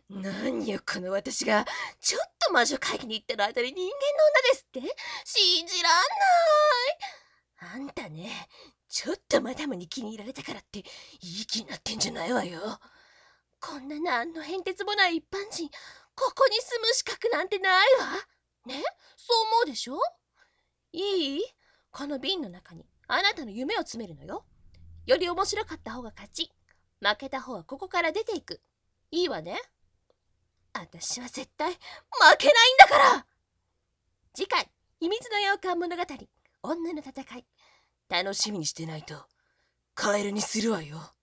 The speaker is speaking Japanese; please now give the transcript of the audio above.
何よこの私がちょっと魔女会議に行ってる間に人間の女ですって信じらんない。あんたね、ちょっとマダムに気に入られたからっていい気になってんじゃないわよ。こんななんの変哲もない一般人、ここに住む資格なんてないわ。ね、そう思うでしょ。いい、この瓶の中にあなたの夢を詰めるのよ。より面白かった方が勝ち。負けた方はここから出ていく。いいわね。私は絶対負けないんだから。次回、秘密の洋館物語、女の戦い。楽しみにしてないとカエルにするわよ。